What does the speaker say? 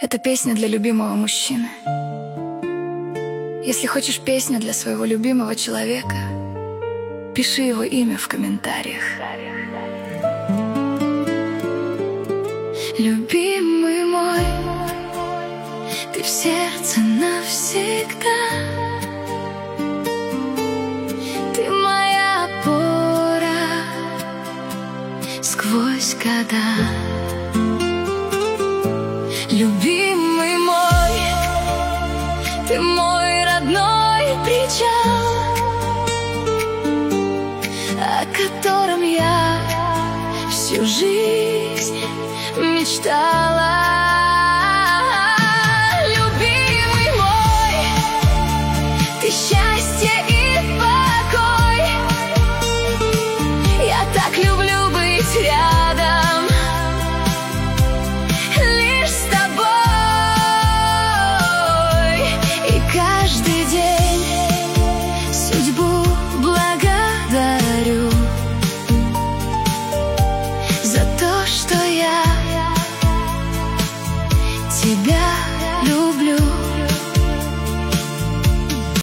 Это песня для любимого мужчины. Если хочешь песню для своего любимого человека, пиши его имя в комментариях. Любимый мой, ты в сердце навсегда. Ты моя опора сквозь года. Любимый мой, ты мой родной причал, о котором я всю жизнь мечтала. Любимый мой, ты счастье и покой. Я так люблю быть рядом, лишь с тобой. И каждый день судьбу благодарю за то, что я тебя люблю.